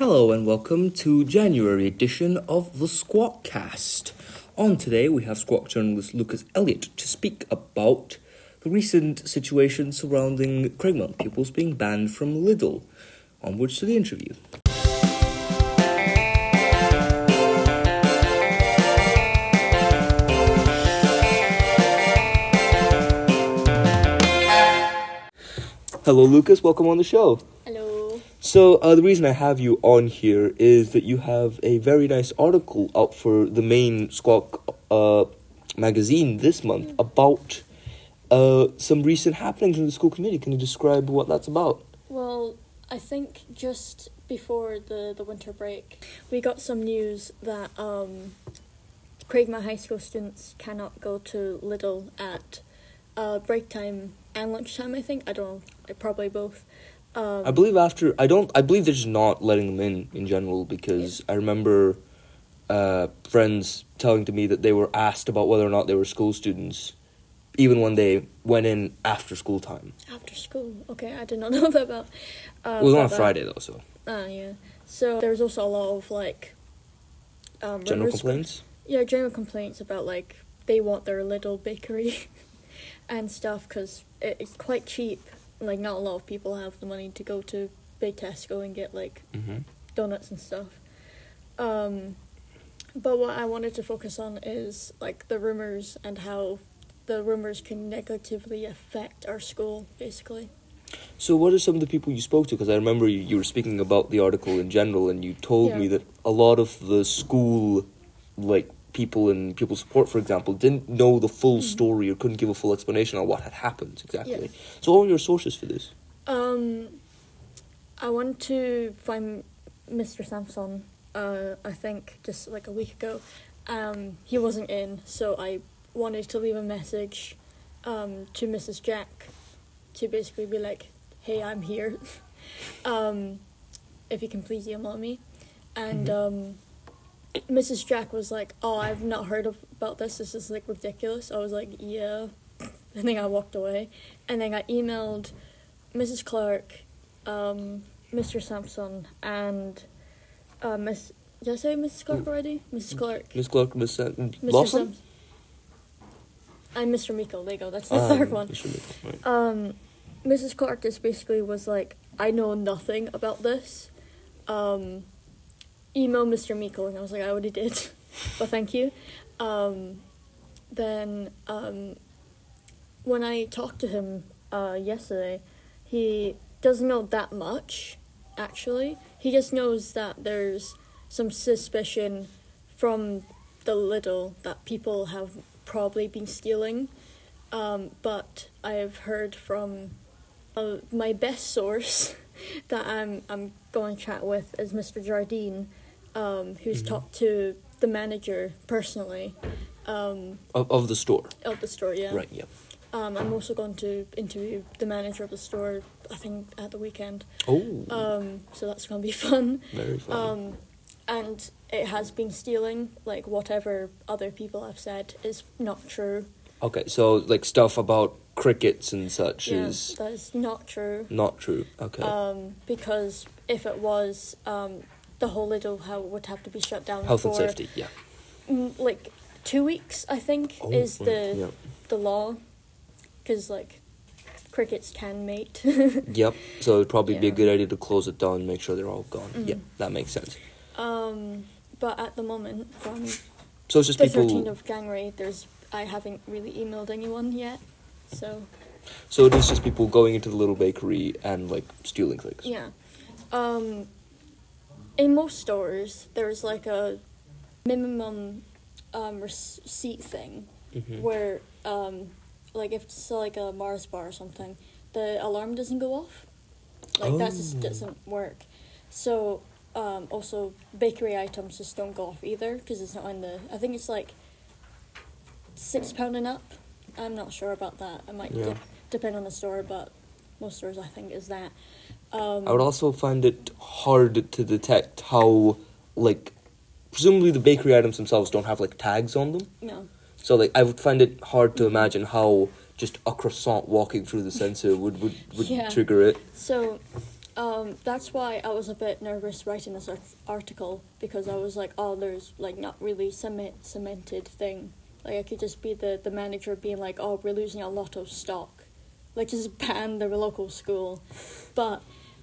Hello and welcome to January edition of the Squawkcast. On today we have Squawk journalist Lucas Elliott to speak about the recent situation surrounding Craigmont pupils being banned from Lidl. Onwards to the interview. Hello Lucas, welcome on the show. Hello. So, the reason I have you on here is that you have a very nice article out for the main Squawk magazine this month about some recent happenings in the school community. Can you describe what that's about? Well, I think just before the winter break, we got some news that Craigmont High School students cannot go to Lidl at break time and lunchtime, I think. I don't know, probably both. I believe they're just not letting them in general because I remember friends telling to me that they were asked about whether or not they were school students, even when they went in after school time. After school? Okay, I did not know that about... it was on a Friday, though, so... yeah. So there's also a lot of, general complaints? Yeah, general complaints about, they want their little bakery and stuff, because it's quite cheap. Not a lot of people have the money to go to big Tesco and get, donuts and stuff. But what I wanted to focus on is, the rumours and how the rumours can negatively affect our school, basically. So what are some of the people you spoke to? Because I remember you were speaking about the article in general, and you told me that a lot of the school, people in pupil support, for example, didn't know the full story or couldn't give a full explanation on what had happened exactly. Yeah. So what were your sources for this? I went to find Mr. Sampson, I think, just a week ago. He wasn't in, so I wanted to leave a message to Mrs. Jack to basically be like, hey, I'm here. If you can please email me. And Mrs. Jack was like, oh, I've not heard about this. This is, ridiculous. I was like, yeah. And then I walked away. And then I emailed Mrs. Clark, Mr. Sampson, and Miss... Did I say Mrs. Clark already? Mrs. Clark. Miss Clark, Miss Lawson? And Mr. Meikle. There you go. That's the third one. Mr. Meikle, right. Mrs. Clark just basically was like, I know nothing about this. Email Mr. Meikle, and I was like, I already did, but thank you. Then when I talked to him yesterday, he doesn't know that much, actually. He just knows that there's some suspicion from the Lidl that people have probably been stealing, but I've heard from my best source that I'm going to chat with is Mr. Jardine, who's talked to the manager personally. Of the store? Of the store, yeah. Right, yeah. I'm also going to interview the manager of the store, I think, at the weekend. Oh. So that's going to be fun. Very fun. And it has been stealing, whatever other people have said is not true. Okay, so, stuff about crickets and such is... that is not true. Not true, okay. Because if it was... the whole Lidl would have to be shut down Health for... and safety, yeah. 2 weeks, I think, is the law. Because, crickets can mate. Yep, so it'd probably be a good idea to close it down and make sure they're all gone. Yep, that makes sense. But at the moment, from so it's just the people... 13th of January, I haven't really emailed anyone yet, so... So it is just people going into the little bakery and, stealing things? Yeah. In most stores, there's, a minimum receipt thing, where, if it's, a Mars bar or something, the alarm doesn't go off. That just doesn't work. So, also, bakery items just don't go off either, because it's not in the... I think it's, £6 and up. I'm not sure about that. It might depend on the store, but most stores, I think, is that. I would also find it hard to detect how, presumably the bakery items themselves don't have, tags on them. No. So, I would find it hard to imagine how just a croissant walking through the sensor would trigger it. So, That's why I was a bit nervous writing this article, because I was like, oh, there's like not really cemented thing. Like I could just be the manager being like, oh, we're losing a lot of stock, like just ban the local school. But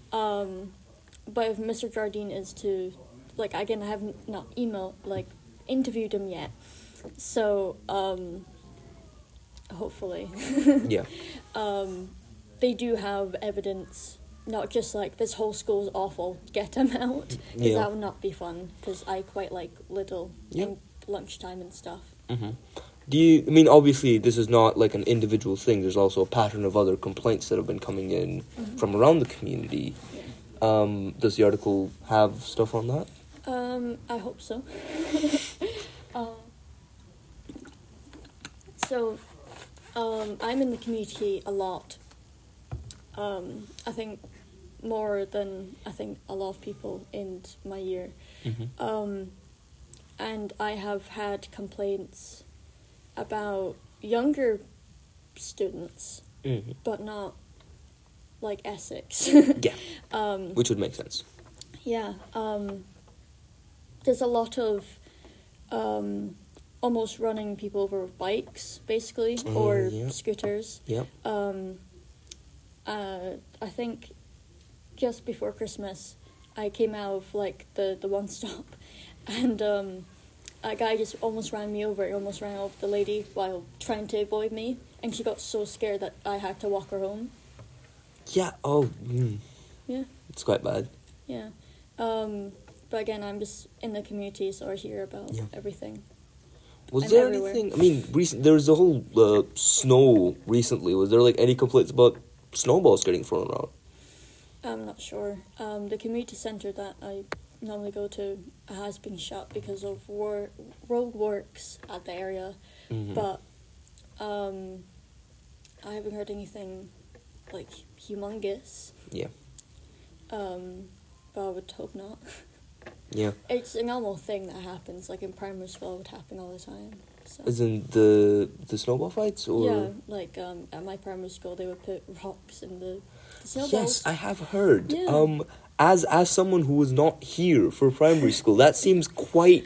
if Mr. Jardine is to, like, again, I have not interviewed him yet, so hopefully Yeah. They do have evidence. Not just like, this whole school's awful, get him out. Because Yeah. that would not be fun, because I quite like Little and lunchtime and stuff. Mm-hmm. I mean, obviously, this is not like an individual thing. There's also a pattern of other complaints that have been coming in from around the community. Yeah. Does the article have stuff on that? I hope so. So, I'm in the community a lot. I think more than a lot of people in my year. Mm-hmm. And I have had complaints about younger students, but not like Essex. Yeah. Which would make sense. Yeah. There's a lot of almost running people over with bikes, basically, or scooters. Yep. I think just before Christmas, I came out of like the one stop, and a guy just almost ran me over. He almost ran over the lady while trying to avoid me, and she got so scared that I had to walk her home. Yeah. Oh. Yeah. It's quite bad. Yeah. But again, I'm just in the community, so I hear about everything. Was I'm there everywhere. anything? I mean, there was a whole snow recently. Was there like any complaints about snowballs getting thrown around? I'm not sure. The community centre that I normally go to has been shut because of road works at the area. Mm-hmm. But I haven't heard anything like humongous. Yeah. But I would hope not. Yeah. It's a normal thing that happens. Like in primary school, it would happen all the time. So. As in the snowball fights, or yeah, like at my primary school, they would put rocks in the snowballs. yes, I have heard. Yeah. As someone who was not here for primary school, that seems quite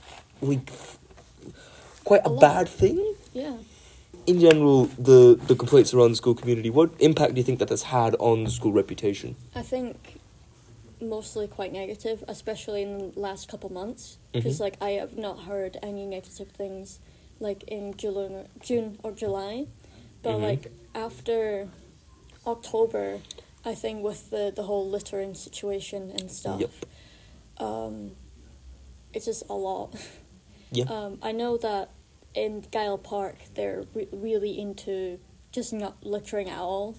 a bad thing. Yeah. In general, the complaints around the school community, what impact do you think that has had on the school reputation? I think mostly quite negative, especially in the last couple months, because like I have not heard any negative things like in June or July, but like after October, I think with the whole littering situation and stuff, it's just a lot. Yeah. I know that in Gyle Park they're really into just not littering at all.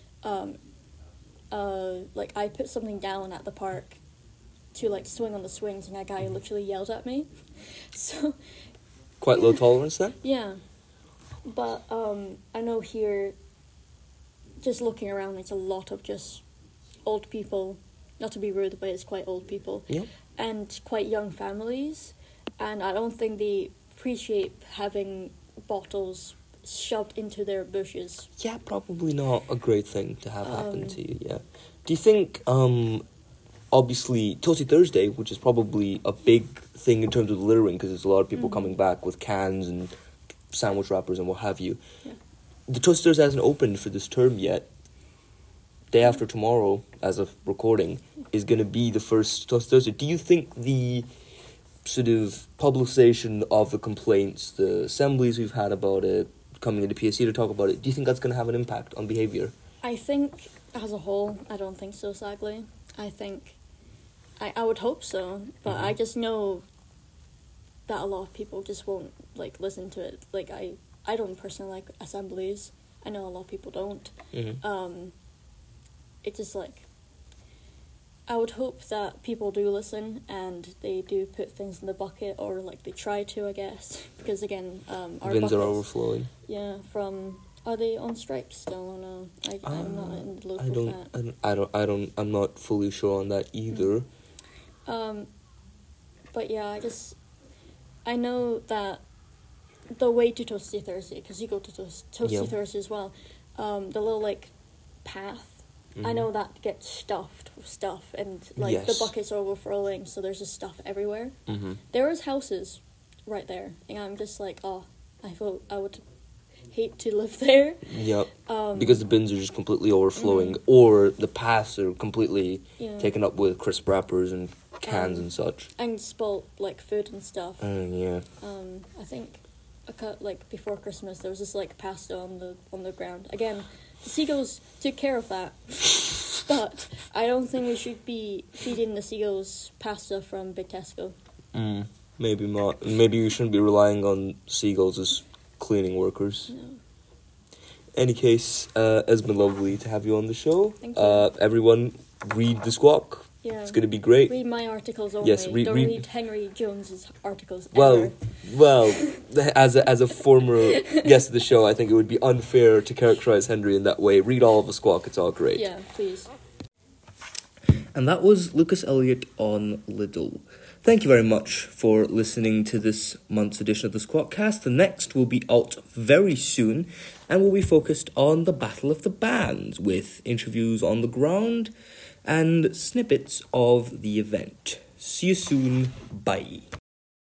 Like I put something down at the park to like swing on the swings, and that guy literally yelled at me. So Quite low tolerance then? yeah, but I know here, just looking around, it's a lot of just old people. Not to be rude, but it's quite old people. Yeah. And quite young families, and I don't think they appreciate having bottles shoved into their bushes. Yeah, probably not a great thing to have happen to you, yeah. Do you think, obviously, Toasty Thursday, which is probably a big thing in terms of littering, because there's a lot of people coming back with cans and sandwich wrappers and what have you. Yeah. The Toasty Thursday hasn't opened for this term yet. Day after tomorrow, as of recording, is going to be the first Toasty Thursday. Do you think the sort of publication of the complaints, the assemblies we've had about it, coming into PSC to talk about it, do you think that's going to have an impact on behaviour? I think, as a whole, I don't think so, sadly. I think, I would hope so, but I just know that a lot of people just won't, like, listen to it. Like, I don't personally like assemblies. I know a lot of people don't. It's just, like, I would hope that people do listen and they do put things in the bucket, or, like, they try to, I guess. Because, again, our Bins are buckets, overflowing. yeah, are they on strike still or no? I'm not in the loop with that. I'm not fully sure on that either. But yeah, I know that the way to Toasty Thursday, because you go to Toasty Thursday as well, the little, like, path I know that gets stuffed with stuff, and like the Yes. buckets are overflowing, so there's just stuff everywhere. Mm-hmm. There is houses right there, and I'm just like, oh, I would hate to live there. Yep. Um, Because the bins are just completely overflowing, or the paths are completely yeah, taken up with crisp wrappers and cans Um, and such. and spoilt like food and stuff. Yeah. I think like before Christmas there was this like pasta on the ground. Again, the seagulls took care of that, but I don't think we should be feeding the seagulls pasta from Big Tesco. Maybe not. Maybe we shouldn't be relying on seagulls as cleaning workers. No. Any case, it's been lovely to have you on the show. Thank you. Everyone, read The Squawk. Yeah. It's going to be great. Read my articles only. Yes, Don't read- read Henry Jones's articles Well, ever. as a former guest of the show, I think it would be unfair to characterize Henry in that way. Read all of The Squawk. It's all great. Yeah, please. And that was Lucas Elliott on Lidl. Thank you very much for listening to this month's edition of the Squawkcast. The next will be out very soon and will be focused on the Battle of the Bands, with interviews on the ground and snippets of the event. See you soon. Bye.